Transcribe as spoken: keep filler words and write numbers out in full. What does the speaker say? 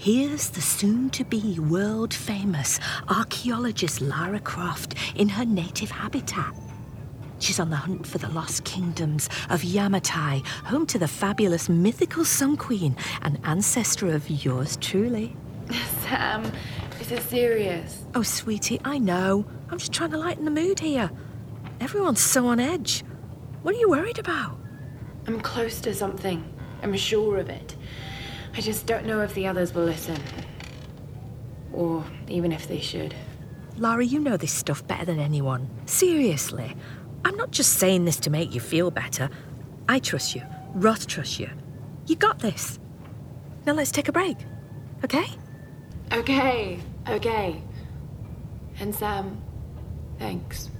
Here's the soon-to-be world-famous archaeologist Lara Croft in her native habitat. She's on the hunt for the lost kingdoms of Yamatai, home to the fabulous mythical Sun Queen, and ancestor of yours truly. Sam, is it serious? Oh, sweetie, I know. I'm just trying to lighten the mood here. Everyone's so on edge. What are you worried about? I'm close to something. I'm sure of it. I just don't know if the others will listen. Or even if they should. Lara, you know this stuff better than anyone. Seriously. I'm not just saying this to make you feel better. I trust you. Roth trusts you. You got this. Now let's take a break. Okay? Okay, okay. And Sam, thanks.